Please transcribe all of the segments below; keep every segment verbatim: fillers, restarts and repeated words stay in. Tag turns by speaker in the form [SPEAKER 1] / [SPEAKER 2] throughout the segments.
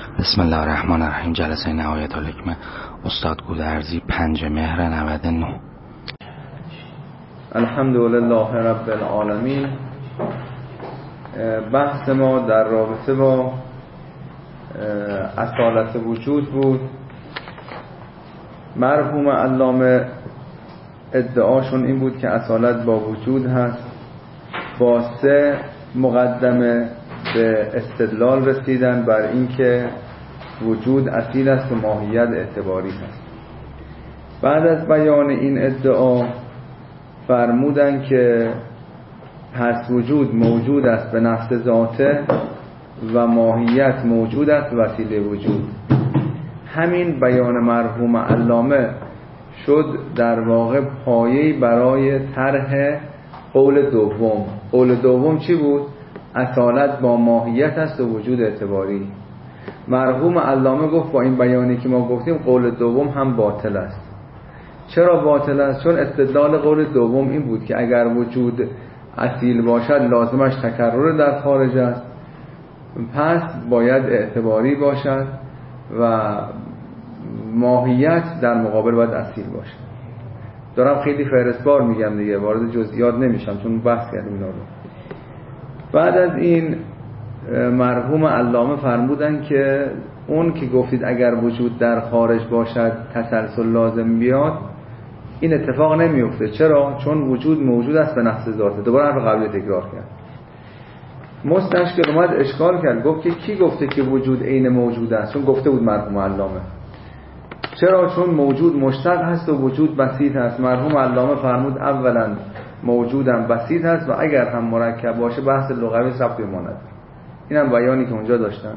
[SPEAKER 1] بسم الله الرحمن الرحیم. جلسه نهایت الحکمه، استاد گودرزی، پنج مهر نود و نه.
[SPEAKER 2] الحمدلله رب العالمین. بحث ما در رابطه با اصالت وجود بود. مرحوم علامه ادعاشون این بود که اصالت با وجود هست. با سه مقدمه به استدلال رسیدن بر اینکه وجود اصیل است و ماهیت اعتباری هست. بعد از بیان این ادعا فرمودن که پس وجود موجود است به نفس ذاته و ماهیت موجود است وسیله وجود. همین بیان مرحوم علامه شد در واقع پایه‌ای برای طرح قول دوم. قول دوم چی بود؟ اصالت با ماهیت است و وجود اعتباری. مرحوم علامه گفت با این بیانی که ما گفتیم قول دوم هم باطل است. چرا باطل است؟ چون استدلال قول دوم این بود که اگر وجود اصیل باشد لازمش تکرر در خارج است، پس باید اعتباری باشد و ماهیت در مقابل باید اصیل باشد. دارم خیلی فهرستوار میگم دیگه، وارد جزئیات نمیشم چون بحث کردیم اینا رو. بعد از این مرحوم علامه فرمودن که اون که گفتید اگر وجود در خارج باشد تسلسل لازم بیاد، این اتفاق نمیفته. چرا؟ چون وجود موجود است به نفس ذاته. دوباره حرف قبلی تکرار کرد. مستشکل اومد اشکال کرد، گفت که کی گفته که وجود عین موجود است؟ چون گفته بود مرحوم علامه. چرا؟ چون موجود مشتق هست و وجود بسیط هست. مرحوم علامه فرمود اولا موجودم بسیط هست و اگر هم مرکب باشه بحث لغوی ثبت ماند. اینم بیانی که اونجا داشتن.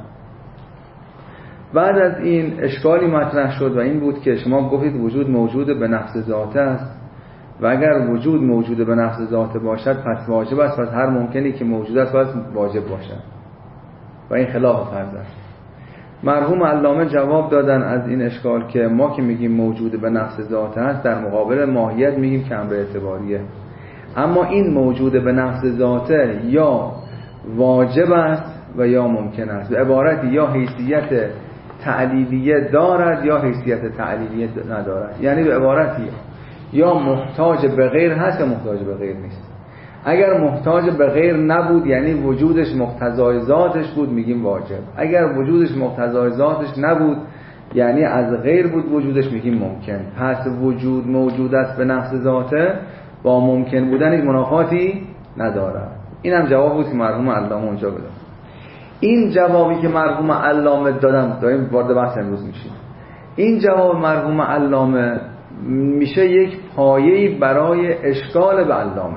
[SPEAKER 2] بعد از این اشکالی مطرح شد و این بود که شما گفتید وجود موجود به نفس ذاته است و اگر وجود موجود به نفس ذاته باشد پس واجب است، پس هر ممکنی که موجود است باید واجب باشد و این خلاف فرض است. مرحوم علامه جواب دادن از این اشکال که ما که میگیم موجود به نفس ذاته است در مقابل ماهیت میگیم که امر اعتباریه. اما این موجود به نفس ذاته یا واجب است و یا ممکن است. به عبارتی یا حیثیت تعلیلیه دارد یا حیثیت تعلیلیه ندارد. یعنی به عبارتی یا محتاج به غیر هست یا محتاج به غیر نیست. اگر محتاج به غیر نبود یعنی وجودش مقتضای ذاتش بود میگیم واجب. اگر وجودش مقتضای ذاتش نبود یعنی از غیر بود وجودش میگیم ممکن. پس وجود موجود است به نفس ذاته با ممکن بودن این منافاتی ندارد. این هم جواب بود که مرحوم علامه اونجا بداد. این جوابی که مرحوم علامه دادم، داریم وارد بحث امروز میشیم، این جواب مرحوم علامه میشه یک پایه‌ای برای اشکال به علامه.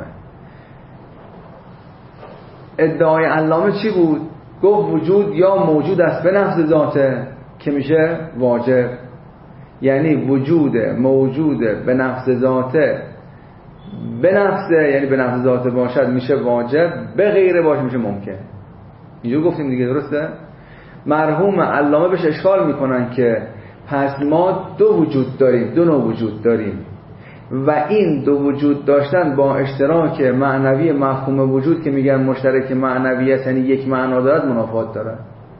[SPEAKER 2] ادعای علامه چی بود؟ گفت وجود یا موجود است به نفس ذاته که میشه واجب، یعنی وجود موجود به نفس ذاته به نفسه یعنی به نفس ذاته باشد میشه واجب، به غیره باشه میشه ممکن. اینجور گفتیم دیگه، درسته؟ مرحوم علامه بهش اشکال میکنن که پس ما دو وجود داریم، دو نوع وجود داریم و این دو وجود داشتن با اشتراک معنوی مفهوم وجود که میگن مشترک معنویت یعنی یک معنا دارد منافات دارد.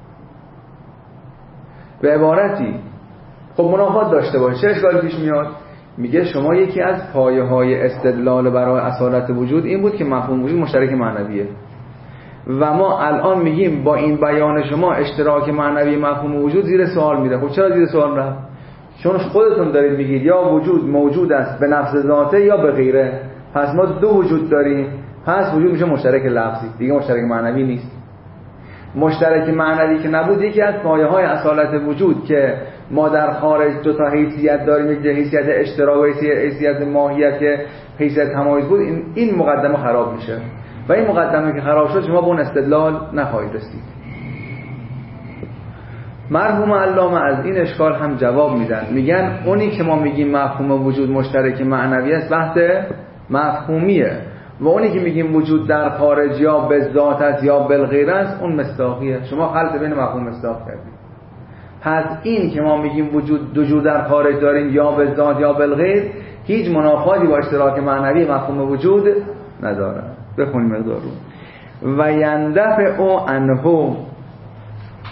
[SPEAKER 2] به عبارتی خب منافات داشته باشه چه اشکالی پیش میاد؟ میگه شما یکی از پایه های استدلال برای اصالت وجود این بود که مفهوم وجود مشترک معنویه و ما الان میگیم با این بیان شما اشتراک معنوی مفهوم وجود زیر سوال میره. خب چرا زیر سوال رفت؟ چون خودتون دارید میگید یا وجود موجود است به نفس ذاته یا به غیره، پس ما دو وجود داریم، پس وجود میشه مشترک لفظی دیگه، مشترک معنوی نیست. مشترک معنوی که نبود یکی از پایه های اصالت وجود که ما در خارج دو تا حیثیت داریم، یک حیثیت اشتراک و حیثیت ماهیت که حیثیت تمایز بود، این این مقدمه خراب میشه و این مقدمه که خراب شد شما به اون استدلال نخواهید رسید. مرحوم علامه از این اشکال هم جواب میدن، میگن اونی که ما میگیم مفهوم وجود مشترک معنوی است بحث مفهومیه و اونی که میگیم وجود در خارج یا به ذات است یا بالغیر است اون مصداقیه. شما خلط بین مفهوم مصداق کردید. پس این که ما میگیم وجود دو جو در خارج داریم یا به ذات یا بالغیر هیچ منافاتی با اشتراک معنوی مفهوم وجود نداره. بخونیم مقدار رو. و یندفع او انهو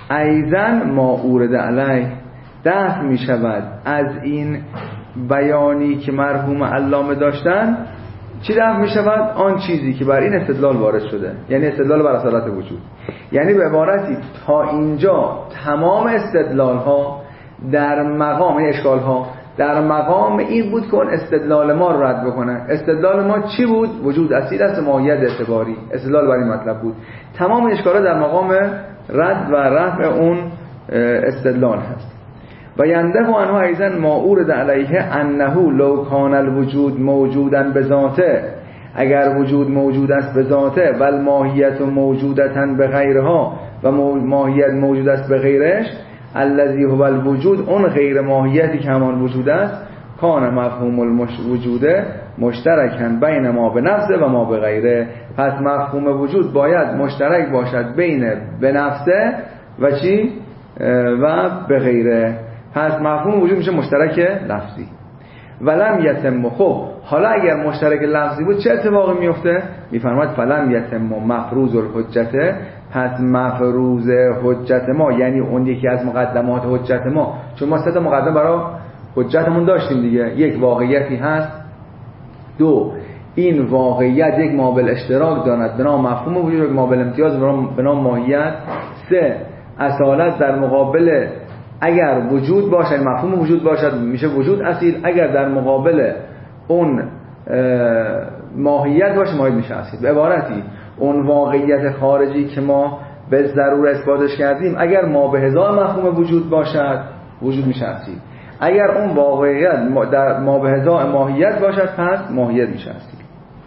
[SPEAKER 2] ایزن ما اورد علیه، دفع می شود از این بیانی که مرحوم علامه داشتن. چی دفع می شود؟ آن چیزی که بر این استدلال وارد شده، یعنی استدلال بر اصالت وجود. یعنی به عبارتی تا اینجا تمام استدلال ها در مقام اشکال ها در مقام این بود که اون استدلال ما رو رد بکنن. استدلال ما چی بود؟ وجود اصیل است، ماهیت اعتباری. استدلال بر این مطلب بود. تمام اشکالات در مقام رد و رفع اون استدلال هست. و ینده و انها ایزن ما اورد علیه انه لو کان الوجود موجودا بذاته، اگر وجود موجود است به ذاته، و ماهیت موجودتا به غیرها، و ماهیت موجود است به غیرش، الذی هو الوجود، اون غیر ماهیتی که همان وجود است، کان مفهوم الوجود مشترکن بین ما به نفسه و ما به غیره. پس مفهوم وجود باید مشترک باشد بین به نفسه و چی؟ و به غیره. پس مفهوم وجود میشه مشترک لفظی. ولم یتم. خب حالا اگر مشترک لفظی بود چه اتفاقی میفته؟ میفرماید فلم یتم مفروض الحجت، پس مفروض حجت ما، یعنی اون یکی از مقدمات حجت ما، چون ما سه تا مقدمه برای حجتمون داشتیم دیگه. یک، واقعیتی هست. دو، این واقعیت یک مابل اشتراک دارد به نام مفهوم وجود، یک مابل امتیاز به نام ماهیت. سه، اصالت در مقابل اگر وجود باشه، مفهوم وجود باشد میشه وجود اصیل، اگر در مقابل اون ماهیت باشه ماهیت میشه اصیل. به عبارتی اون واقعیت خارجی که ما به ضرور اثباتش کردیم اگر ما به هزار مفهوم وجود باشد وجود میشه اصیل، اگر اون واقعیت در ما به هزار ماهیت باشد پس ماهیت میشه اصیل.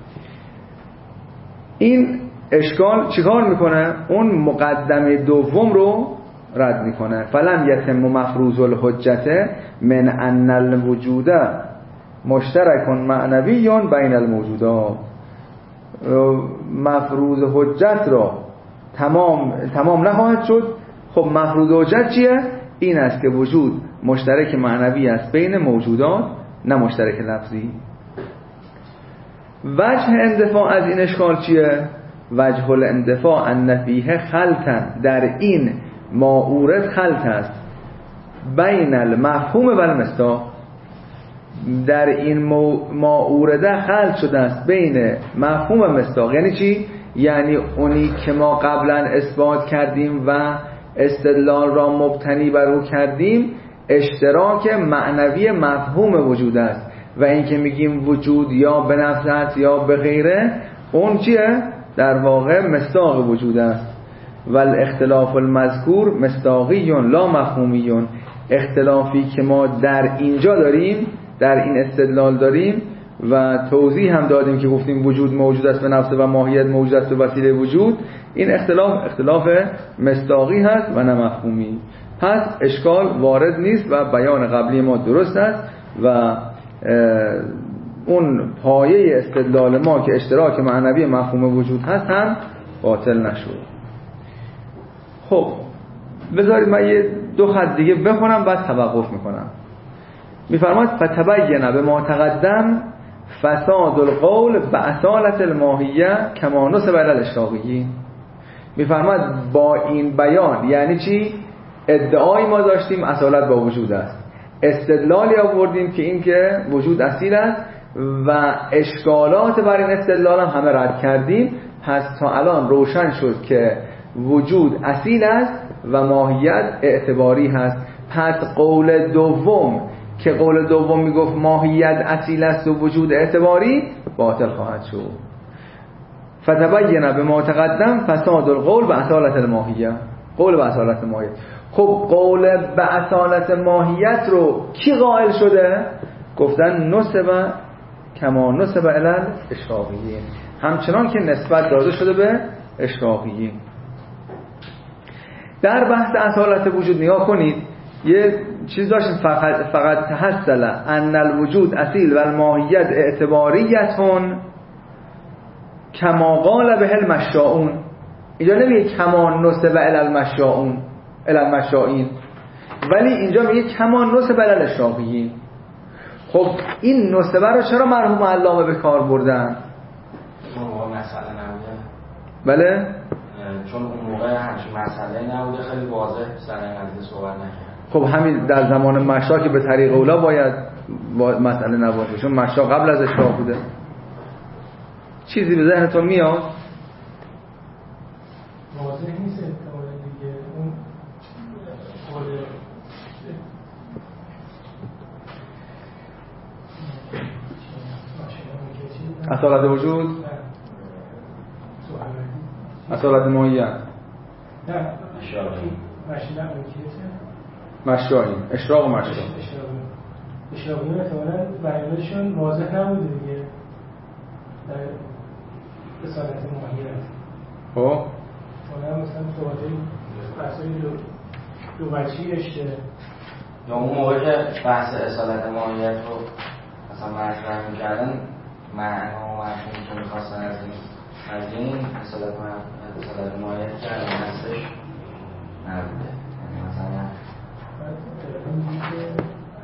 [SPEAKER 2] این اشکال چیکار میکنه؟ اون مقدمه دوم رو رد میکنه. فلم یتم مفروض الحجت من ان الوجود مشترک معنوی بین الموجودات. مفروض حجت را تمام تمام نخواهد شد. خب مفروض حجت چیه؟ این است که وجود مشترک معنوی است بین موجودات، نه مشترک لفظی. وجه اندفاع از این اشکال چیه؟ وجه الاندفاع ان فیه خلطا، در این ما اورد خلط است بین المفهوم و المصداق. در این ما اورده خلط شده است بین مفهوم و مصداق. یعنی چی؟ یعنی اونی که ما قبلا اثبات کردیم و استدلال را مبتنی بر او کردیم اشتراک معنوی مفهوم وجود است، و این که میگیم وجود یا به نفس است یا به غیره، اون چیه؟ در واقع مصداق وجود است. والاختلاف المذکور مصداقی لا مفهومی. اختلافی که ما در اینجا داریم، در این استدلال داریم و توضیح هم دادیم که گفتیم وجود موجود است به نفسه و ماهیت موجود است به وسیله وجود، این اختلاف اختلاف مصداقی هست و نه مفهومی. پس اشکال وارد نیست و بیان قبلی ما درست است و اون پایه استدلال ما که اشتراک معنوی مفهوم وجود هست هم باطل نشد. خب بذارید من یه دو خط دیگه بخونم بعد توقف میکنم. میفرماید فتبین به ما تقدم فساد القول باصالت الماهیه کما نسب الی الاشراقیین. میفرماید با این بیان یعنی چی؟ ادعای ما داشتیم اصالت با وجود است، استدلالی آوردیم که این که وجود اصیل است و اشکالات بر این استدلال هم همه رد کردیم. پس تا الان روشن شد که وجود اصیل است و ماهیت اعتباری هست. پس قول دوم که قول دوم میگفت ماهیت اصیل است و وجود اعتباری باطل خواهد شد. فتبین به ما تقدم فساد القول به اصالت الماهیه. قول به اصالت ماهیت. خب قول به اصالت ماهیت رو کی قائل شده؟ گفتن نسبه کما نسبه الی الاشراقیین، همچنان که نسبت داده شده به اشراقیین. در بحث اصالت وجود نگاه کنید، یه چیز داشتیم فقط فقط تحصل ان الوجود اصیل و الماهیت اعتباریتون کما قال به المشاؤون. اینجا نمیگه کما نسب الی المشاؤون الی المشائین، ولی اینجا میگه کما نسب الی الاشراقیین. خب این نسبه رو چرا مرحوم علامه به کار بردن؟
[SPEAKER 1] مسئله نبوده.
[SPEAKER 2] بله
[SPEAKER 1] چون اون موقع همچین مسئله نبوده خیلی واضح سر این قضیه صحبت نکرد.
[SPEAKER 2] خب همین در زمان مشا که به طریق اولا باید مسئله نباشه، چون مشا قبل از اشراق بوده. چیزی به ذهنتون میاد؟
[SPEAKER 3] واضح نیست احتمالا دیگه اون خود
[SPEAKER 2] اصالت وجود؟ اصالت ماهیت؟
[SPEAKER 3] نه مشاهی
[SPEAKER 2] مشاهی اشراق و مشاهی
[SPEAKER 3] اشراقی احتمالا بیانشون واضح نبوده دیگه در اصالت ماهیت.
[SPEAKER 2] خب
[SPEAKER 3] مثلا مثلا صحبت بحثای دو دو بچی داشته
[SPEAKER 1] یا اون موقع که بحث اصالت ماهیت رو مثلا مطرح می‌کردن معنی و مفهومی که می‌خواستن از این از این اصالت اصالت ماهیت کردن هستش نبوده. یعنی مثلا
[SPEAKER 3] این که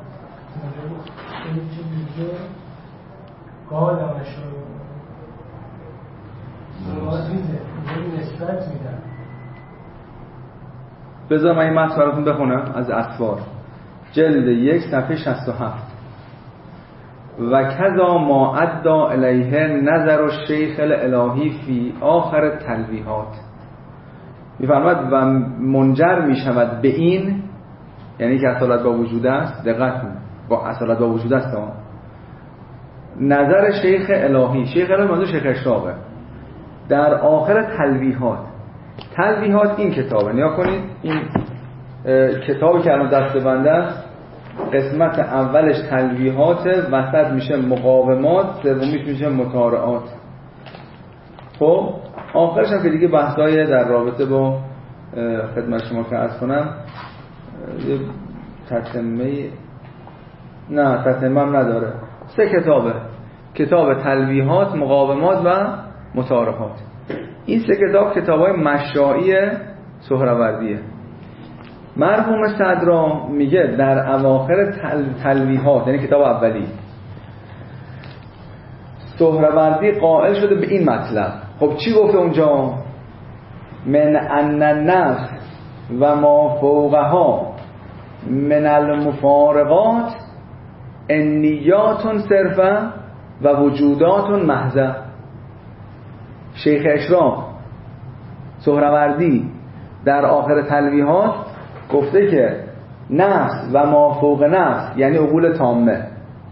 [SPEAKER 3] این چه میگه قال مشروع درست میده این نسبت میدن.
[SPEAKER 2] بذار من این متن براتون بخونم از اسوار جلد یک صفحه شصت و هفت. و کذا ما ادى الیه نظر الشیخ الالهی فی آخر تلویحات. میفرماید و منجر میشود به این، یعنی که اصالت با وجود است، دقت کنید با اصالت با وجود است ها. نظر شیخ الهی، شیخ الهی منظور شیخ اشراقه، در آخر تلویحات. تلویحات این کتابه، نیا کنید این کتابی که الان دست بنده است، قسمت اولش تلویحات، وسط میشه مقاومات، سومیش میشه مطارعات. خب آخرش هم که دیگه بحثای در رابطه با خدمت شما که عرض کنم یه تتمه نه تتمه هم نداره. سه کتابه، کتاب تلویحات، مقاومات و مطارحات. این سه کتاب کتابای مشائی سهروردیه. مرحوم صدرا میگه در اواخر تل... تلویحات، یعنی کتاب اولی، سهروردی قائل شده به این مطلب. خب چی گفته اونجا؟ من ان النفس و ما فوقها من المفارقات انیات صرفا و وجودات محضه. شیخ اشراق سهروردی در آخر تلویحات گفته که نفس و ما فوق نفس یعنی عقول تامه.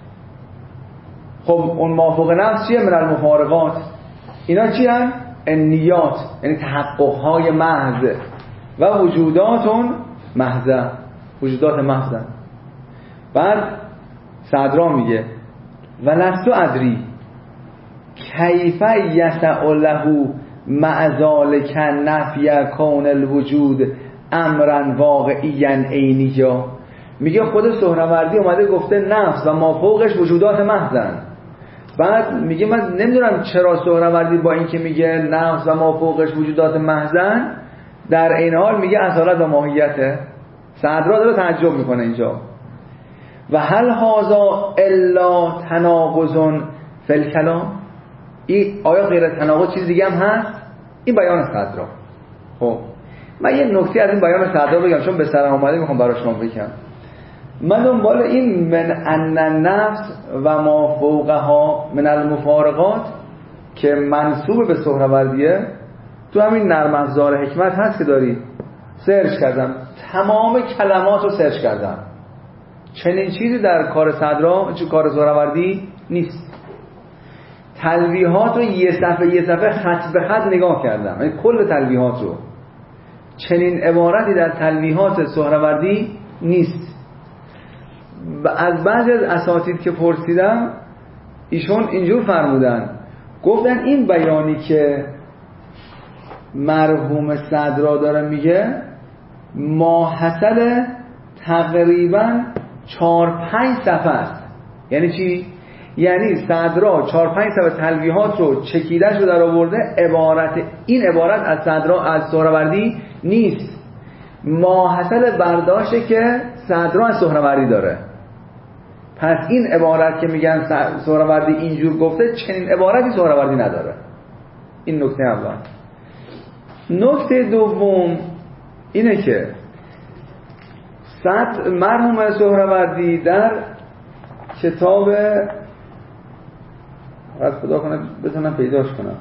[SPEAKER 2] خب اون ما فوق نفس چیه؟ من المفارقات. اینا چی هن؟ انیات یعنی تحققهای محض و وجوداتون محضه، وجودات محضه. بعد صدرا میگه و لستو ادری کیف یسع له مع ذلک نفی کون الوجود امرا واقعیا عینیا. میگه خود سهروردی اومده گفته نفس و ما فوقش وجودات محضن. بعد میگه من نمیدونم چرا سهروردی با این که میگه نفس و ما فوقش وجودات محضن در این حال میگه اصالت و ماهیته. صدرا داره تعجب میکنه اینجا. و هل هذا الا تناقض فی الکلام؟ این آیا غیر تناقض چیز دیگه هم هست؟ این بیان صدرا. خب من یه نکته از این بیان صدرا بگم چون به سرم اومده میخوام برای شما بگم. من دنبال این من ان النفس و ما فوقها من المفارقات که منسوب به سهروردیه تو همین نرم افزار حکمت هست که داری سرچ کردم، تمام کلمات رو سرچ کردم، چنین چیزی در کار صدرا چه کار سهروردی نیست. تلویحات رو یه صفحه یه صفحه خط به خط نگاه کردم، یعنی کل تلویحات رو، چنین عبارتی در تلویحات سهروردی نیست. از بعضی از اساتید که پرسیدم ایشون اینجور فرمودن، گفتن این بیانی که مرحوم صدرا داره میگه ماحصل تقریبا چهار پنج صفحه است. یعنی چی؟ یعنی صدرا چهار پنج صفحه تلویحات رو چکیدش رو در آورده، عبارت این عبارت از صدرا از سهروردی نیست، ماحصل برداشته که صدرا از سهروردی داره. پس این عبارت که میگن سهروردی اینجور گفته، چنین عبارتی سهروردی نداره. این نکته اول. نکته دوم اینه که صد مرحوم سهروردی در کتاب از خدا کنه بتونم پیداش کنم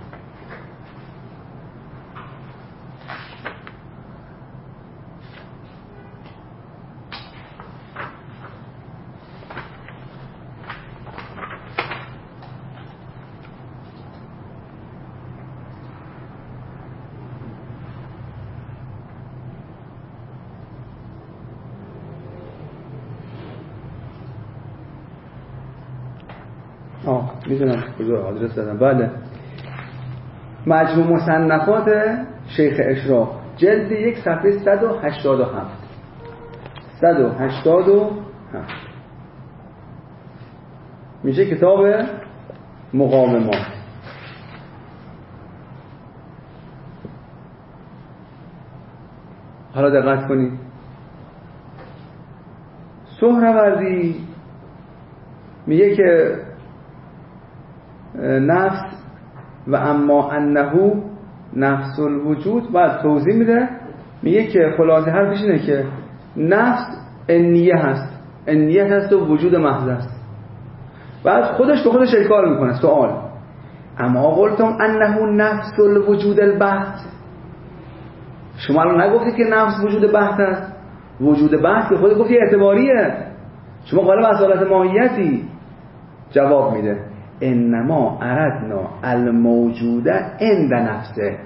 [SPEAKER 2] آه میدونم کجا آدرس دادم. بله، مجموع مصنفات شیخ اشراق جلد یک صفحه صد و هشتاد و هفت صد و هشتاد و هفت میشه کتاب مقاومات. حالا دقت کنید، سهروردی میگه که نفس و اما انه نفس الوجود، بعد توضیح میده میگه که خلاصه حرفش اینه که نفس انیه هست، انیت هست و وجود محض است. بعد خودش به خودش انکار میکنه. سوال: اما قلتم انه نفس الوجود البحث، شما الان نگفتید که نفس وجود بحث است؟ وجود بحث که خود گفتی اعتباریه، شما قالب اصالت ماهیتی. جواب میده انما اردنا الموجوده عند نفسه.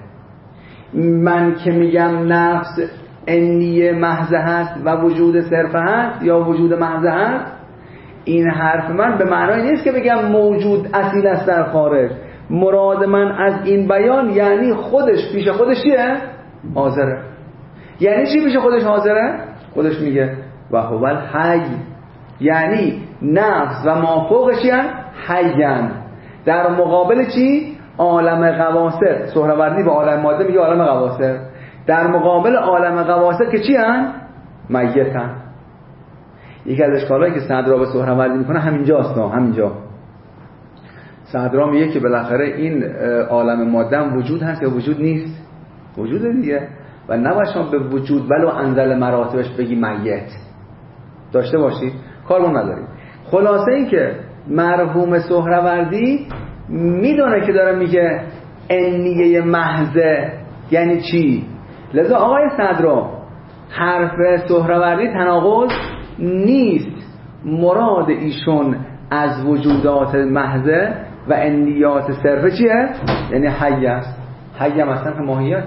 [SPEAKER 2] من که میگم نفس انیه محض هست و وجود صرف هست یا وجود محض هست، این حرف من به معنای نیست که بگم موجود اصیل است در خارج. مراد من از این بیان یعنی خودش پیش خودش چیه؟ حاضره. یعنی چی پیش خودش حاضره؟ خودش میگه و هو الحی، یعنی نفس و مافوقش چی هست؟ حیان. در مقابل چی؟ عالم غواصر. سهروردی به عالم ماده میگه عالم غواصر. در مقابل عالم غواصر که چی هست؟ میتن. یکی از اشکالایی که صدرا به سهروردی میکنه همینجاست. همینجا صدرا میگه که بالاخره این عالم ماده هم وجود هست یا وجود نیست؟ وجود دیگه، و نباید شما به وجود ولو انزل مراتبش بگی میت داشته باشید، کارمون نداریم. خلاصه این که مرحوم سهروردی میدونه که داره میگه انیه محضه یعنی چی. لذا آقای صدرا حرف سهروردی تناقض نیست. مراد ایشون از وجودات محضه و انیات صرفه چیه؟ یعنی حی است. حی هم اصلا که ماهیته.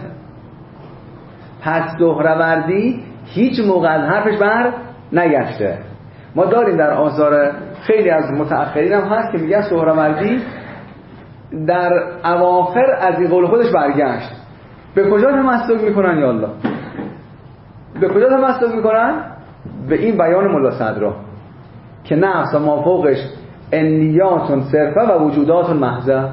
[SPEAKER 2] پس سهروردی هیچ موقع از حرفش بر نگشته. ما داریم در آثار خیلی از متأخرین هم هست که میگن سهروردی در اواخر از این قول خودش برگشت. به کجا تمسک میکنن یا الله؟ به کجا تمسک میکنن؟ به این بیان ملا صدرا که نفس و مافوقش انیاتون صرفه و وجوداتون محضه.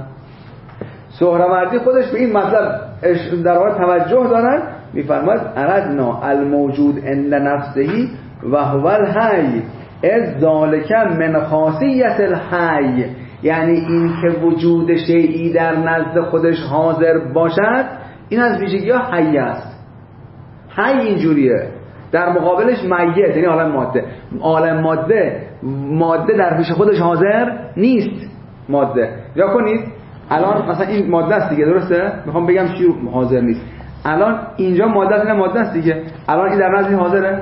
[SPEAKER 2] سهروردی خودش به این مطلب در واقع توجه دارن، میفرماید اردنا الموجود عند نفسهی و هو الحی از ذالک من خاصیت الحی، یعنی این که وجود شیئی در نزد خودش حاضر باشد این از ویژگی ها حی است. حی اینجوریه، در مقابلش میت یعنی عالم ماده. عالم ماده ماده در پیش خودش حاضر نیست. ماده یا کنید الان مثلا این ماده است دیگه، درسته؟ میخوام بگم چی حاضر نیست. الان اینجا ماده است، این ماده است دیگه. الان این در نزد این حاضره؟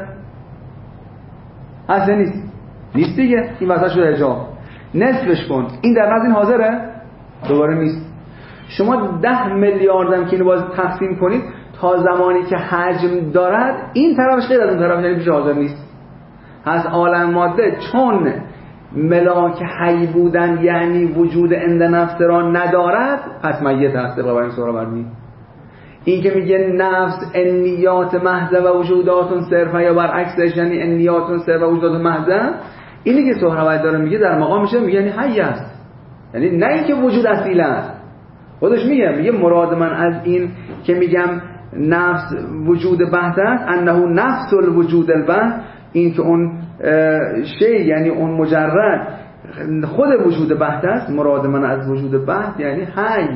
[SPEAKER 2] اصلا نیست. نیست دیگه. این واسه شده حجاب. نصفش کن. این در نزد این حاضره؟ دوباره نیست. شما ده میلیاردم که اینو باز تقسیم کنید تا زمانی که حجم دارد این طرفش غیر از اون طرف، یعنی پیش حاضر نیست. از عالم ماده چون ملاک حی بودن یعنی وجود عند نفس را ندارد، پس میت هست. با این سهروردی این که میگه نفس انیات محضه و وجوداتون صرفه یا برعکسش یعنی انیاتون صرفه و وجوداتون محضه، اینی که سهروردی داره میگه در مقام میشه میگه یعنی حی است، یعنی نه اینکه وجود اصیل است. خودش میگه میگه مراد من از این که میگم نفس وجود بحث است انه نفس الوجود البحث، این که اون شی یعنی اون مجرد خود وجود بحث است. مراد من از وجود بحث یعنی حی.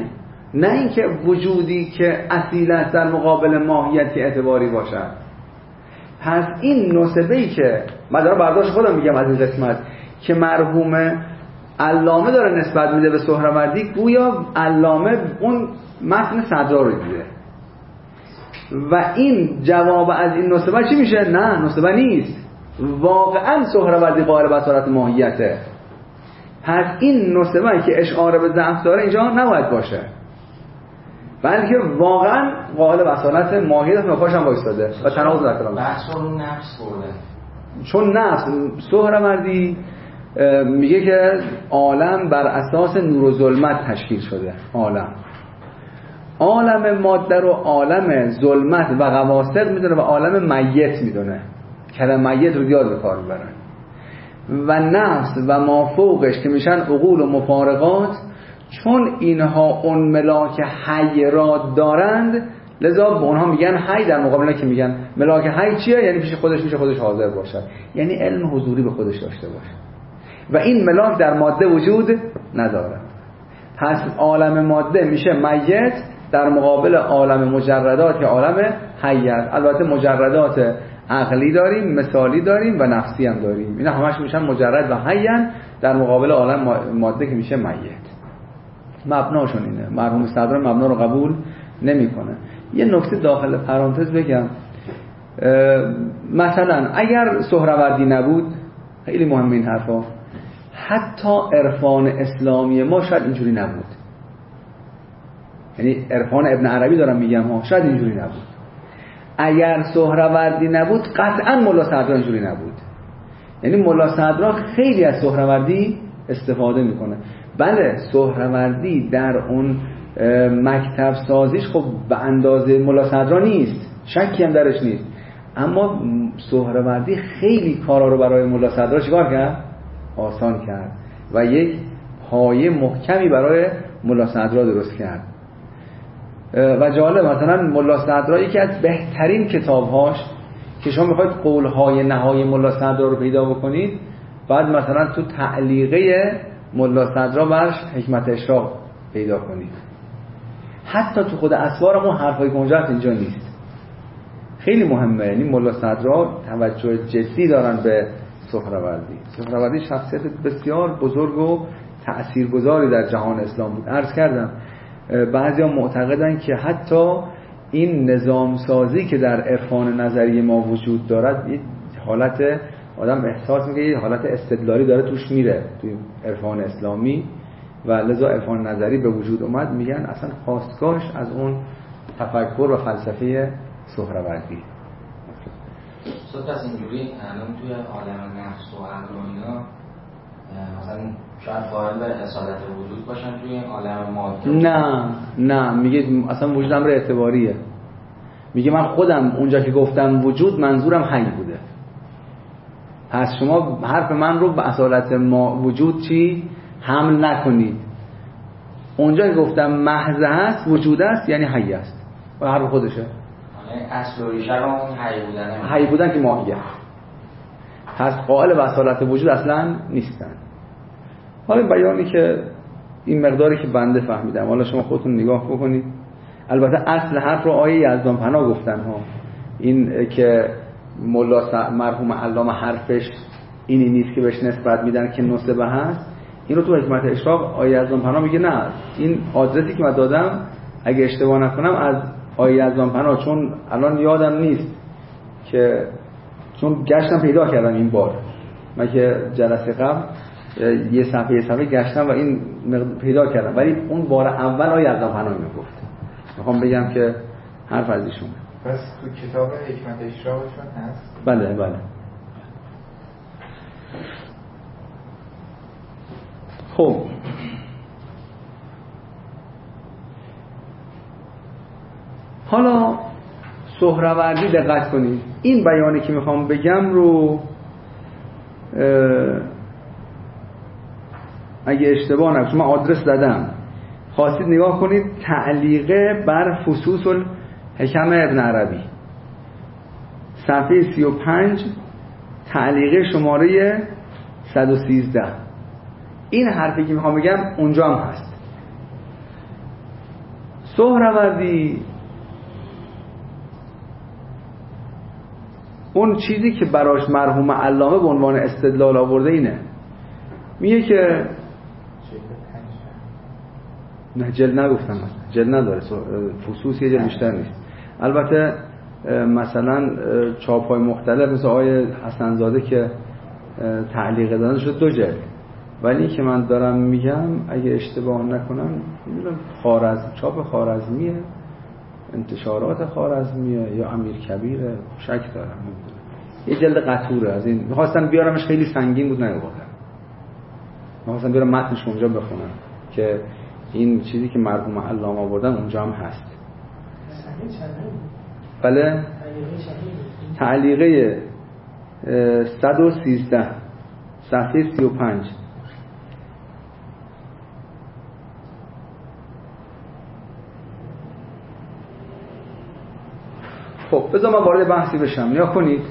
[SPEAKER 2] نه اینکه وجودی که اصیل است در مقابل ماهیتی اعتباری باشد. پس این نسبه‌ای که من دارم برداشت خودم میگم از این قسمت که مرحوم علامه داره نسبت میده به سهروردی، گویا علامه اون متن صدرا رو دیده و این جواب از این نسبه چی میشه؟ نه نسبه نیست، واقعا سهروردی قائل به اصالت ماهیته. پس این نسبه که اشاره به ضعف داره اینجا نباید باشه، بلکه واقعا قائل به اصالت ماهیت نخواش هم بایستاده و تناقض در کلام
[SPEAKER 1] بحث رو نفس برده.
[SPEAKER 2] چون نفس سهروردی میگه که عالم بر اساس نور و ظلمت تشکیل شده. عالم عالم ماده رو عالم ظلمت و غواسق میدونه و عالم میت میدونه. کلمه میت رو زیاد به کار میبرن. و نفس و مافوقش که میشن عقول و مفارقات، چون اینها اون ملاک حی را دارند، لذا به اونها میگن حی، در مقابل که میگن ملاک حی چیه؟ یعنی پیش خودش میشه خودش حاضر باشه، یعنی علم حضوری به خودش داشته باشه و این ملاک در ماده وجود نداره. پس عالم ماده میشه میت در مقابل عالم مجردات یا عالم حی است. البته مجردات عقلی داریم، مثالی داریم و نفسی هم داریم، اینا همش میشن مجرد و حی در مقابل عالم ماده که میشه میت. مبناشون اینه. مرحوم صدر مبنا رو قبول نمیکنه. یه نکته داخل پرانتز بگم، مثلا اگر سهروردی نبود، خیلی مهمه این حرفا، حتی عرفان اسلامی ما شاید اینجوری نبود. یعنی عرفان ابن عربی دارم میگم ها، شاید اینجوری نبود. اگر سهروردی نبود قطعا ملا صدرا اینجوری نبود. یعنی ملا صدرا خیلی از سهروردی استفاده میکنه. بله سهروردی در اون مکتب سازیش خب به اندازه ملا صدرا نیست، شکی هم درش نیست، اما سهروردی خیلی کارا رو برای ملا صدرا چیکار کرد؟ آسان کرد و یک پایه محکمی برای ملا صدرا درست کرد. و جالب مثلا ملا صدرا یکی از بهترین کتابهاش که شما میخواید قولهای نهایی ملا صدرا رو پیدا بکنید، بعد مثلا تو تعلیقه ملا صدرا برش حکمت اشراق پیدا کنید. حتی تو خود اسوار ما حرفای گنجات اینجا نیست. خیلی مهمه. یعنی ملا صدرا توجه جدی دارن به سهروردی. سهروردی شخصیت بسیار بزرگ و تأثیرگذاری در جهان اسلام بود. عرض کردم بعضیا معتقدن که حتی این نظام سازی که در عرفان نظری ما وجود دارد، یه حالت آدم احساس میکنه یه حالت استدلالی داره توش میره توی عرفان اسلامی و لذا عرفان نظری به وجود اومد. میگن اصلا خواستگاهش از اون تفکر و فلسفه سهروردی.
[SPEAKER 1] صد از اینجوری الان توی عالم نفس و عقل و اینا مثلا شاید قائل به اصالت وجود باشن توی عالم ماده.
[SPEAKER 2] نه نه میگه اصلا وجود امر اعتباریه. میگه من خودم اونجا که گفتم وجود منظورم حی بوده. پس شما حرف من رو به اصالت ما وجود چی حمل نکنید. اونجا که گفتم محض هست وجود است یعنی حی است و حرف خودشه.
[SPEAKER 1] یعنی اصل و ریشه رو اون حی بودن
[SPEAKER 2] حی بودن که ماهیه. پس قائل به اصالت وجود اصلا نیستن. حالا بیانی که این مقداری که بنده فهمیدم، حالا شما خودتون نگاه بکنید. البته اصل حرف رو آیه یزدان پناه گفتن ها. این که مولا مرحوم علامه حرفش اینی نیست که بهش نسبت میدن که نسبه هست، این رو تو حکمت اشراق آیه یزدان پناه میگه نه، این آدرسی که من دادم اگه اشتباه نکنم از آیه یزدان پناه، چون الان یادم نیست که چون گشتم پیدا کردم این بار، من که جلسه قبل یه صفحه یه صفحه گشتم و این پیدا کردم، ولی اون بار اول آیه یزدان پناه میگفت. میخوام بگم که حرف از ایشون
[SPEAKER 4] بس تو کتاب حکمت اشراقشون هست؟
[SPEAKER 2] بله بله. خب حالا سهروردی دقت کنید. این بیانی که میخوام بگم رو اگه اشتباه نکنم من آدرس دادم، خواستید نگاه کنید تعلیقه بر فصوص الحکم ابن عربی صفحه سی و پنج تعلیقه شماره صد و سیزده. این حرفی که میخوام بگم اونجا هم هست. سهروردی اون چیزی که براش مرحوم علامه به عنوان استدلال آورده اینه، میگه که نه جلد نگفتم، مثلا جلد نداره، فصوص یه جلد بیشتر نیست. البته مثلا چاپ‌های مختلف مثل آقای حسن‌زاده که تعلیق دادن شد دو جلد، ولی که من دارم میگم اگه اشتباه نکنم میدونم خوارزم، چاپ خوارزمیه، انتشارات خوارزمیه یا امیرکبیره، شک دارم نمیدونم، یه جلد قطوره از این. میخواستم بیارمش، خیلی سنگین بود نیاوردم، میخواستم بیارم متنش اونجا بخونم که این چیزی که مرحوم علامه آوردن اونجا هم هست. بله تعلیقه صد و سیزده صفحه سی و پنج. خب بذار من وارد بحثی بشم. نیا کنید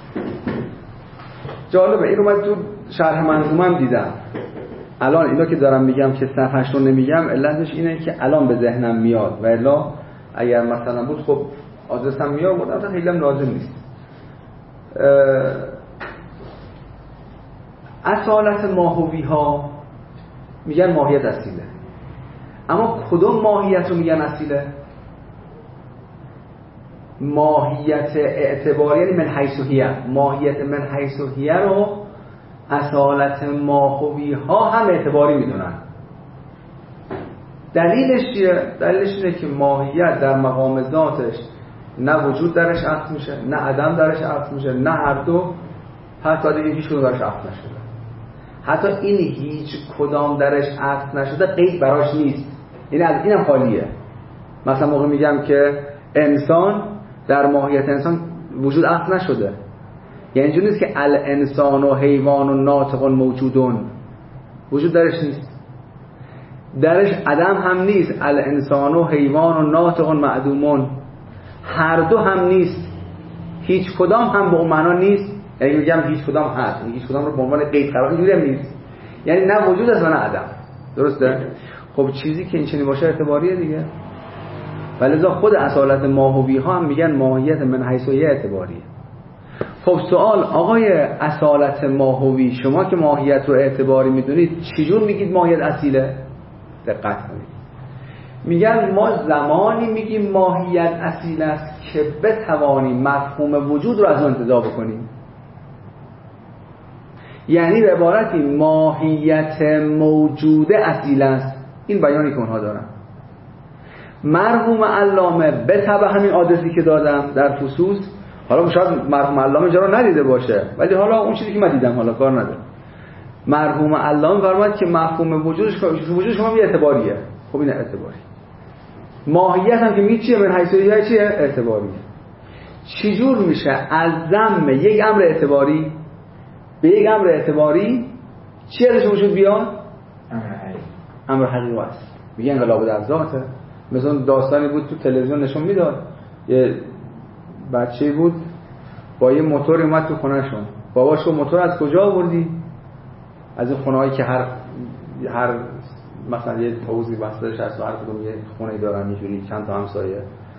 [SPEAKER 2] جالبه، این رو من تو شرح منظومم دیدم. الان اینا که دارم میگم که صفحه‌اش رو نمیگم، علتش اینه که الان به ذهنم میاد و الا اگر مثلا بود خب آدرسم میاد، البته خیلی هم لازم نیست. اصالت ماهوی ها میگن ماهیت اصیله، اما کدوم ماهیت رو میگن اصیله؟ ماهیت اعتباری، یعنی من حیث هیه، ماهیت من حیث هیه رو اصالت ماهوی ها هم اعتباری میدونن. دلیلش چیه؟ دلیلش اینه که ماهیت در مقام ذاتش نه وجود درش عقد میشه، نه عدم درش عقد میشه، نه هر دو، حتی دیگه هیچ کدوم درش عقد نشده. حتی این هیچ کدام درش عقد نشده قید براش نیست، این از اینم خالیه. مثلا موقع میگم که انسان در ماهیت انسان وجود عقد نشده، یعنی اینجوری نیست که الانسان و حیوان و ناطق موجودون، وجود درش نیست، درش عدم هم نیست، الانسان و حیوان و ناطق معدومون، هر دو هم نیست، هیچ کدام هم به اون معنا نیست. یعنی میگم هیچ کدام هست، هیچ کدام رو به عنوان قید قرار اینجوری هم نیست، یعنی نه وجود است و نه عدم. درسته؟ خب چیزی که این چنین باشه اعتباریه دیگه. ولذا خود اصالت ماهوی ها هم میگن ماهیت من حیث هیه اعتباریه. خب سوال، آقای اصالت ماهوی، شما که ماهیت رو اعتباری میدونید، چجور میگید ماهیت اصیله؟ دقت کنید، میگن ما زمانی میگیم ماهیت اصیل است که بتوانیم مفهوم وجود رو از اون انتزاع بکنیم. یعنی به عبارتی ماهیت موجوده اصیل است. این بیانی که اونها دارن. مرحوم علامه به تبع همین آدرسی که دادم در فصوص، حالا شاید مرحوم علامه جا رو ندیده باشه، ولی حالا اون چیزی که من دیدم حالا کار نداره. مرحوم علامه فرمود که مفهوم وجودش وجود شما یه اعتباریه. خب این اعتباری. ماهیت هم که میچیه من حیث هیه چیه؟ اعتباریه. چجور میشه از ضم یک امر اعتباری به یک امر اعتباری چی ازش وجود بیاد؟ امر حقیقی است. میگه انقلاب در ذاته. مثلا داستانی بود تو تلویزیون نشون میداد، یه بچه‌ای بود با یه موتور اومد تو خونه‌شون. باباش گفت موتور از کجا آوردی؟ از این خونه‌هایی که هر هر مثلا یه حوضی بسته‌اش هست و هر کدوم یه خونه‌ای دارن، اینجوری چند تا همسایه.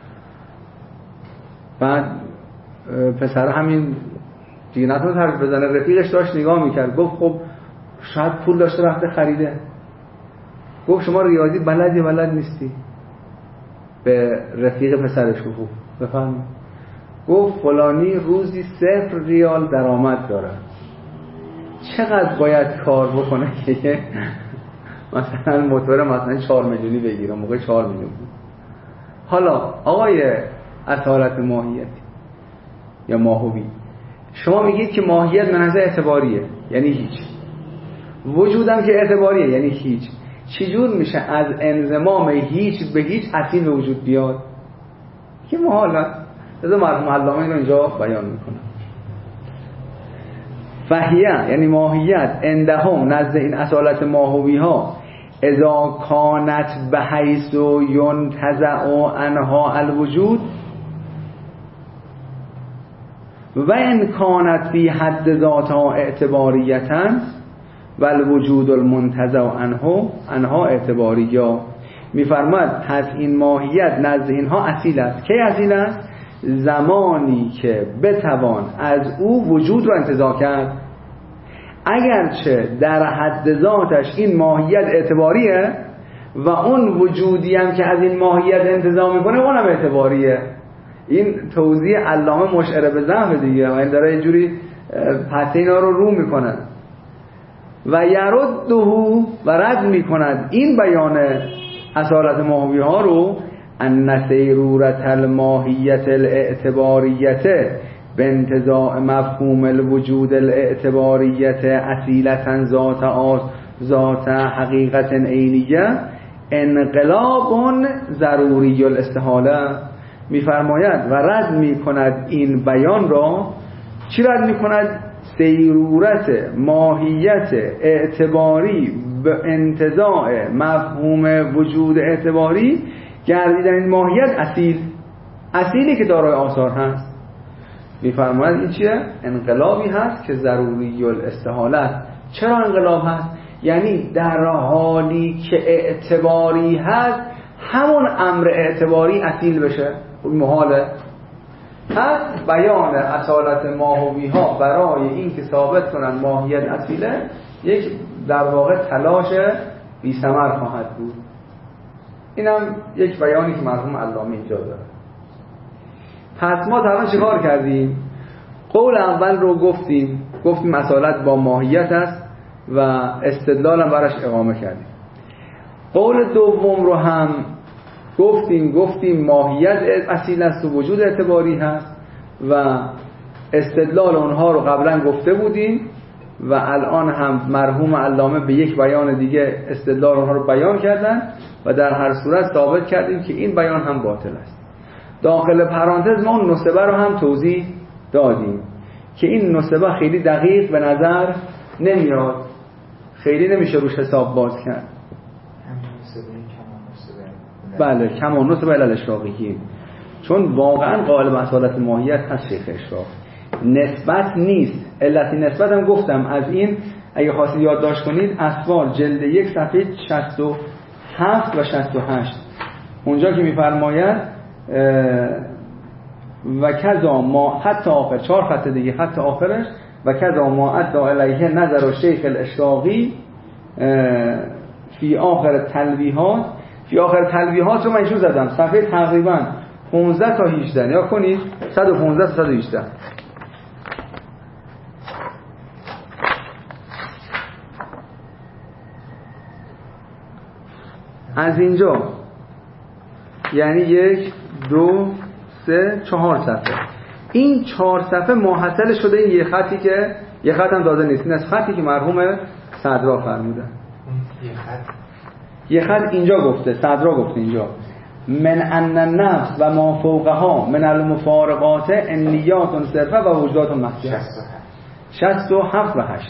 [SPEAKER 2] بعد پسر همین دیگه نتونه حرف بزنه، رفیقش داشت نگاه میکرد، گفت خب شاید پول داشته رفته خریده. گفت شما ریاضی بلدی بلد نیستی؟ به رفیق پسرش گفت بفهم. گفت فلانی روزی صفر ریال درآمد داره، چقدر باید کار بکنه که مثلا موتور مثلا چهار میلیونی بگیره؟ موقع چهار میلیون بود. حالا آقای اصالت ماهیت یا ماهوی، شما میگید که ماهیت منحصر اعتباریه، یعنی هیچ. وجودم که اعتباریه، یعنی هیچ. چجور میشه از انضمام هیچ به هیچ اصیل به وجود بیاد؟ که محاله. لذا مرحوم علامه اینو اینجا بیان میکنه. فهیه یعنی ماهیت عندهم، نزد این اصالت ماهوی ها، اذا کانت بحیث ینتزع عنها الوجود و ان کانت فی حد ذاتها اعتباریتا و الوجود المنتزع عنه عنها اعتباریا. میفرماد پس این ماهیت نزد اینها اصیل است. کی اصیل است؟ زمانی که بتوان از او وجود رو انتزاع کرد. اگرچه در حد ذاتش این ماهیت اعتباریه و اون وجودی هم که از این ماهیت انتزاع میکنه اونم اعتباریه. این توضیح علامه مشعر به ضعف دیگه و این داره اینجوری پته اینا رو رو میکنه. و یرده و رد میکند این بیان اصالت ماهوی ها رو ان سیرورت الماهیت الاعتباریت به انتزاع مفهوم الوجود الاعتباریت اصیلتا ذات آز ذات حقیقت عینیه انقلاب ضروری الاستحاله. میفرماید و رد میکند این بیان را. چی رد میکند؟ سیرورت ماهیت اعتباری به انتزاع مفهوم وجود اعتباری گردیدن این ماهیت اصیل، اصیلی که دارای آثار هست. میفرماید این چیه؟ انقلابی هست که ضروری الاستحاله است. چرا انقلاب هست؟ یعنی در حالی که اعتباری هست همون امر اعتباری اصیل بشه، محاله. پس بیان اصالت ماهوی ها برای این که ثابت کنن ماهیت اصیله یک در واقع تلاش بی ثمر خواهد بود. اینم یک بیانی که مرحوم علامه اینجا داره. پس ما تقریبا چیکار کردیم؟ قول اول رو گفتیم گفتیم اصالت با ماهیت است و استدلال هم براش اقامه کردیم. قول دوم رو هم گفتیم گفتیم ماهیت اصیل است و وجود اعتباری هست و استدلال اونها رو قبلا گفته بودیم و الان هم مرحوم علامه به یک بیان دیگه استدلال اونها رو بیان کردن و در هر صورت ثابت کردیم که این بیان هم باطل است. داخل پرانتز ما اون نسبه رو هم توضیح دادیم که این نسبه خیلی دقیق به نظر نمیاد، خیلی نمیشه روش حساب باز کرد. بله کمان نسبه الی الاشراقی، چون واقعا قائل به اصالت ماهیت هست شیخ اشراق، نسبت نیست. علتی نسبت هم گفتم از این اگه خواستید یادداشت کنید اسوار جلد یک صفحه شصت و هفت و شصت و هشت اونجا که میفرماید و کذا ما حتی آخر چهار خط دیگه حتی آخرش و کذا ما ادعا علیه نظر و شیخ الاشراقی فی آخر تلویحات. فی آخر تلویحات رو من ایشون زدم صفحه تقریبا پانزده تا هجده، نیا کنید صد و پانزده تا صد و هجده. از اینجا یعنی یک دو سه چهار صفحه، این چهار صفحه محصل شده این یه خطی که یه خط هم داده نیست، این از خطی که مرحوم صدرا فرمودن. یه خط یه خط اینجا گفته، صدرا گفته اینجا من ان النفس و ما فوقها من المفارقات انیات صرفه و وجودات محضه. شصت و هفت و هشت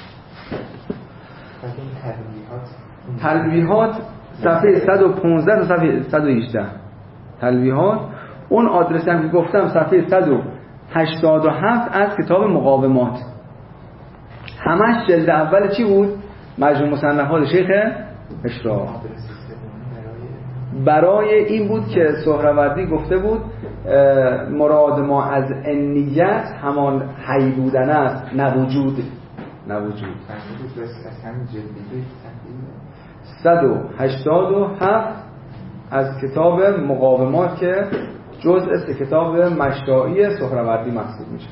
[SPEAKER 2] تلویحات صفحه صد و پانزده تا صفحه صد و هجده. تلویحات اون آدرس هم که گفتم صفحه صد و هشتاد و هفت از کتاب مقاومات. همش جلد اول چی بود؟ مجموع مصنفات شیخ اشراق. برای این بود که سهروردی گفته بود مراد ما از انیت همان حی بودن است نه وجود. نه وجود. صد و هشتاد و هفت از کتاب مقاومات که جزء از کتاب مشتائی سهروردی محسوب میشه.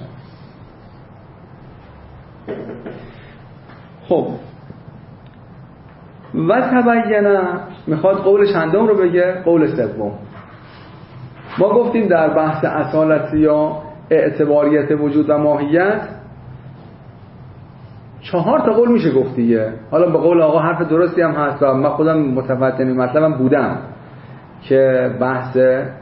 [SPEAKER 2] خب و تبینه میخواد قول چندم رو بگه؟ قول سوم. ما گفتیم در بحث اصالت یا اعتباریت وجود و ماهیت چهار تا قول میشه گفت دیگه. حالا به قول آقا حرف درستی هم هست و من خودم متفتن مطلبم بودم که بحث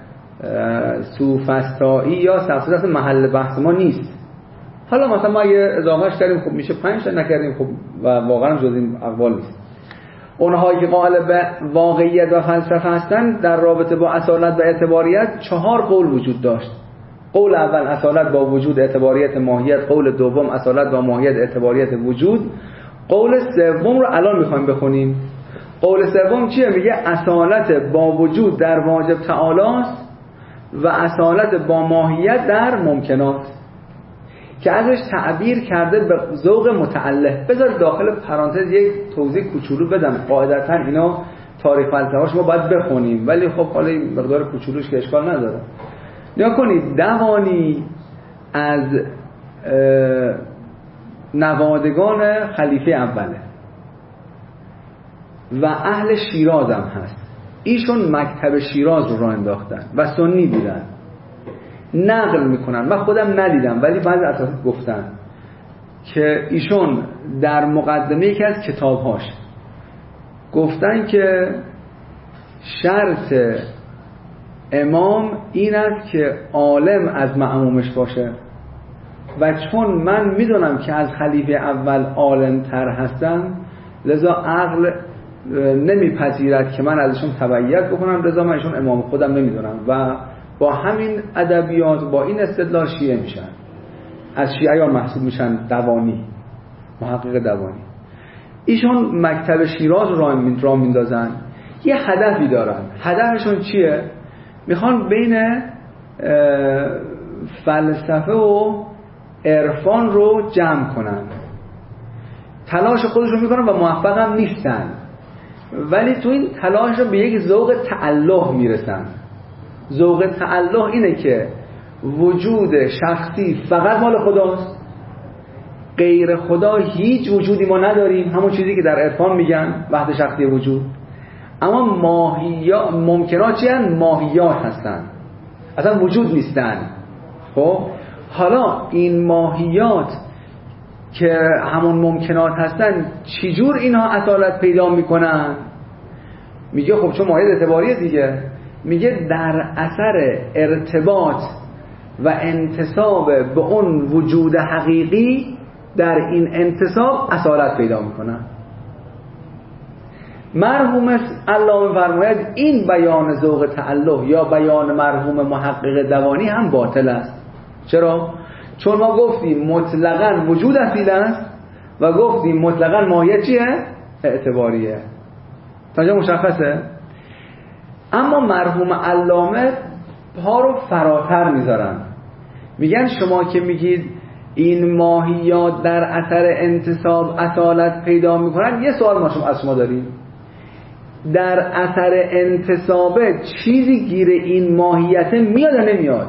[SPEAKER 2] سوفسطائی یا سفسطه محل بحث ما نیست. حالا مثلا ما اگه اضافهش کردیم خب میشه پنج تا، نکردیم خب و واقعا جز این اقوال نیست. اونهایی که قائل به واقعیت و فلسفه هستن در رابطه با اصالت و اعتباریت چهار قول وجود داشت. قول اول اصالت با وجود اعتباریت ماهیت، قول دوم اصالت با ماهیت اعتباریت وجود، قول سوم رو الان میخوایم بخونیم. قول سوم چیه؟ میگه اصالت با وجود در واجب تعالی است و اصالت با ماهیت در ممکنات، که ازش تعبیر کرده به ذوق متعلق. بذار داخل پرانتز یک توضیح کوچولو بدم. قاعدتا اینا تاریخ فلسفه‌اش ما باید بخونیم، ولی خب حالا این مقدار کوچولوش که اشکال نداره. نگاه کنید، دوانی از نوادگان خلیفه اوله و اهل شیراز هم هست. ایشون مکتب شیراز رو راه انداختن و سنی بودن، نقل میکنن. من خودم ندیدم ولی بعضی اساتید گفتن که ایشون در مقدمه یکی از کتابهاش گفتن که شرط امام این است که عالم از مأمومش باشه و چون من میدونم که از خلیفه اول عالم تر هستم، لذا عقل نمیپذیرد که من ازشون تبعیت بکنم، لذا من ایشون امام خودم نمیدونم و با همین ادبیات، با این استدلال شیعه میشن، از شیعیان محسوب میشن، دوانی، محقق دوانی. ایشون مکتب شیراز رو راه میندازن، یه هدفی دارن. هدفشون چیه؟ میخوان بین فلسفه و عرفان رو جمع کنن. تلاش خودشون میکنن و موفق هم نیستن، ولی تو این تلاش رو به یک ذوق تعلق میرسن. ذوق تعلق اینه که وجود شخصی فقط مال خداست، غیر خدا هیچ وجودی ما نداریم، همون چیزی که در عرفان میگن وحدت شخصی وجود. اما ماهیات، ممکنات چی هستن؟ ماهیات هستن، اصلا وجود نیستن. خب حالا این ماهیات که همون ممکنات هستن، چجور اینها اصالت پیدا میکنن؟ میگه خب چون ماهیت اعتباریه دیگه. میگه در اثر ارتباط و انتساب به اون وجود حقیقی، در این انتساب اصالت پیدا میکنن. مرحوم علامه فرماید این بیان ذوق تعلق یا بیان مرحوم محقق دوانی هم باطل است. چرا؟ چون ما گفتیم مطلقاً وجود اصیل است و گفتیم مطلقاً ماهیت چیه؟ اعتباریه. تا اینجا مشخصه؟ اما مرحوم علامه پا رو فراتر میذارن، میگن شما که میگید این ماهیات در اثر انتساب اصالت پیدا میکنن، یه سوال ما شما از شما داریم، در اثر انتسابه چیزی گیر این ماهیت میاد یا نمیاد؟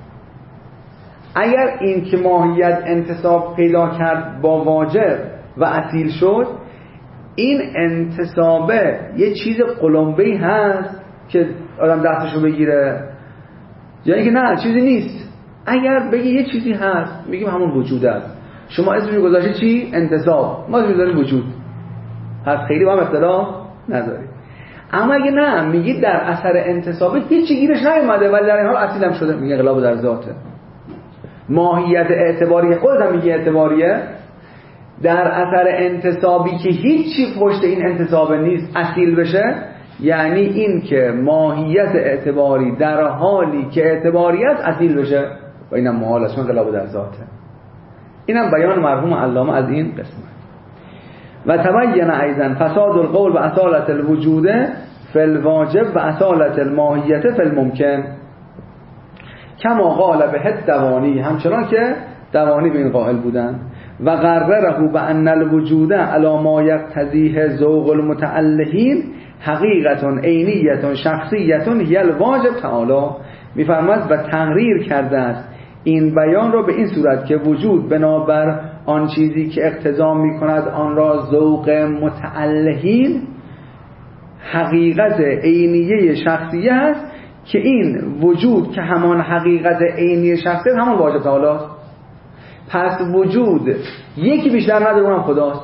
[SPEAKER 2] اگر این که ماهیت انتساب پیدا کرد با واجب و اصیل شد، این انتسابه یه چیز قلمبه‌ای هست که آدم دستشو بگیره، یعنی که نه چیزی نیست. اگر بگی یه چیزی هست، میگیم همون وجود است. شما اسمش گذاشته چی؟ انتساب. ما اسمش میذاریم وجود. پس خیلی با هم اختلاف نداریم. اما اگه نه میگید در اثر انتسابه هیچی گیرش نیومده ولی در این حال اصیل هم شده، میگه انقلاب در ذاته. ماهیت اعتباری خودت هم میگه اعتباریه، در اثر انتسابی که هیچی پشت این انتساب نیست اصیل بشه، یعنی این که ماهیت اعتباری در حالی که اعتباری است اصیل بشه و اینم محال است، انقلاب در ذاته. اینم بیان مرحوم علامه از این قسمت. و تبین ایضا فساد القول و اصالت الوجود فی الواجب و اصالت الماهیت فی الممکن کما قال به الدوانی، همچنان که دوانی به این قائل بودن. و قرره به ان الوجود علی ما یقتضیه ذوق المتعلقین حقیقت عینیت شخصیت هی الواجب تعالی. میفرماید و تقریر کرده است این بیان را به این صورت که وجود بنابر آن چیزی که اقتضا میکند آن را ذوق متعلقین حقیقت عینیه شخصیه است، که این وجود که همان حقیقت عینی شخصیه همان واجب تعالی است. پس وجود یکی بیشتر نداره، اونم خداست.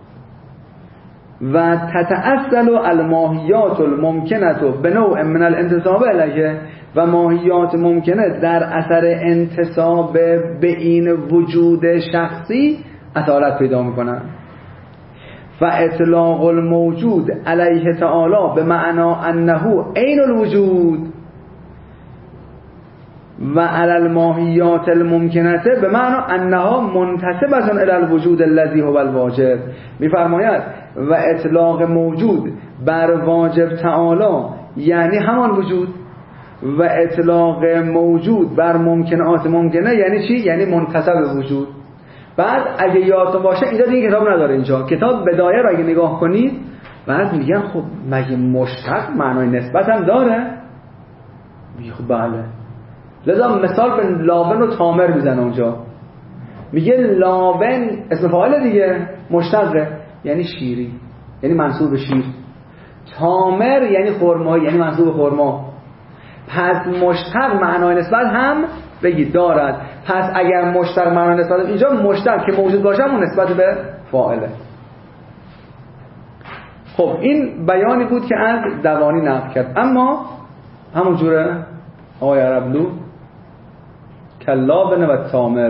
[SPEAKER 2] و تتأصل الماهیات الممکنه به نوع من الانتساب الیه، و ماهیات ممکنه در اثر انتساب به این وجود شخصی اصالت پیدا میکنن. و اطلاق الموجود علیه تعالی به معنا انه عین الوجود و علی الماهیات الممکنه به معنا انها منتسبه الی الوجود الذی هو الواجب. میفرماید و اطلاق موجود بر واجب تعالی یعنی همان وجود و اطلاق موجود بر ممکنات ممکنه یعنی چی؟ یعنی منتسب وجود. بعد اگه یادتون باشه اینجا دیگه کتاب نداره، اینجا کتاب بدایه رو اگه نگاه کنید بعد میگن خب مگه مشتق معنای نسبت هم داره؟ میگه خب بله. لذا مثال به لاون و تامر میزنه اونجا، میگه لاون اسم فاعل دیگه مشتقه یعنی شیری، یعنی منسوب به شیر. تامر یعنی خرما، یعنی منسوب به خرما. پس مشتق معنای نسبت هم بگید دارد. پس اگر مشتق معنای نسبت اینجا مشتق که موجود باشه همون نسبت به فاعله. خب این بیانی بود که از دوانی نقل کرد. اما همون جوره آقای عربلو کلابن و تامر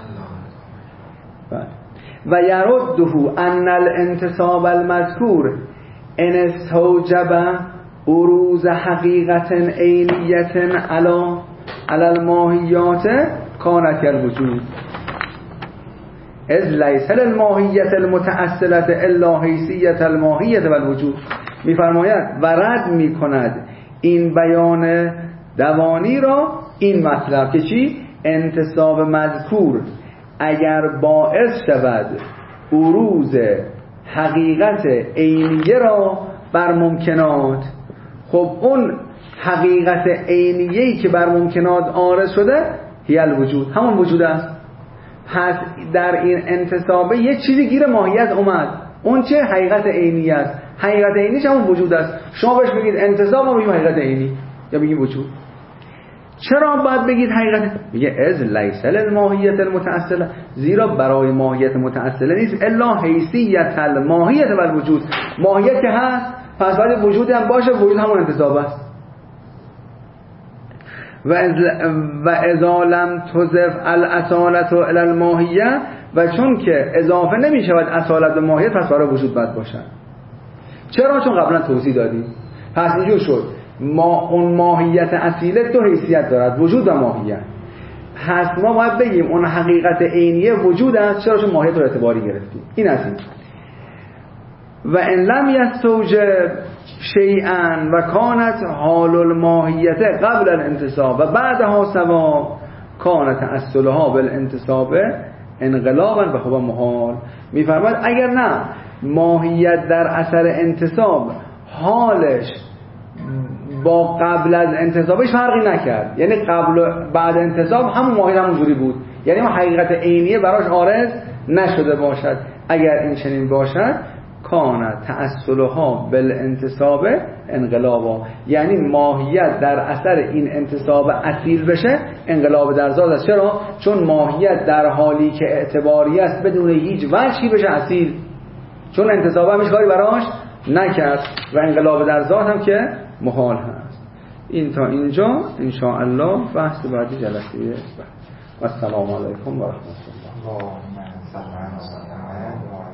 [SPEAKER 2] و یرده ان الانتصاب المذکور ان استوجب اروز حقیقت عینیت علی علی الماهیات کانت الوجود از لیس الماهیت المتأصلة الا حیثیت الماهیت و الوجود. میفرماید و رد میکند این بیان دوانی را این مطلب که چی؟ انتصاب مذکور اگر باعث شود اروز حقیقت عینیه را بر ممکنات. خب اون حقیقت عینیه‌ای که بر ممکنات عارض شده هی الوجود، همون وجود است. پس در این انتصابه یه چیزی گیر ماهیت اومد، اون چه؟ حقیقت عینی است. حقیقت عینیش همون وجود است. شما بهش بگید انتصاب، ما بگیم حقیقت عینی یا بگیم وجود. چرا باید بگید حقیقت؟ میگه از لیس الماهیت المتأصله، زیرا برای ماهیت متأصله نیست الا حیثیت الماهیت و الوجود. ماهیت که هست پس باید وجودی هم باشه، وجود همون انتصاب است. و از و اذا لم تضف الاصالت الی الماهیه، و چون که اضافه نمی شود اصالت به ماهیت پس برای وجود باید باشد. چرا؟ چون قبلا توضیح دادیم. پس اینجور شد ما اون ماهیت اصیله دو حیثیت دارد، وجود و ماهیت. پس ما باید بگیم اون حقیقت عینیه وجود است، چرا؟ چون ماهیت رو اعتباری گرفتیم. این از این. و ان لم یستوجب شیئا و کانت حال الماهیت قبل الانتصاب و بعدها سوا کانت تأصلها بالانتصاب انقلابا و هو محال. میفرماید اگر نه ماهیت در اثر انتصاب حالش با قبل از انتصابش فرقی نکرد، یعنی قبل بعد انتصاب همون ماهیت همونجوری بود، یعنی ما حقیقت عینیه براش عارض نشده باشد. اگر این چنین باشد کانت تأصلها بالانتصاب انقلابا، یعنی ماهیت در اثر این انتصاب اصیل بشه انقلاب در ذات است. چرا؟ چون ماهیت در حالی که اعتباری است بدون هیچ وجهی بشه اصیل، چون انتصاب همش کاری براش نکرد و انقلاب در ذات هم که محال هست. این تا اینجا ان شاء الله بحث بعدی جلسه بعد. و السلام علیکم و رحمت الله.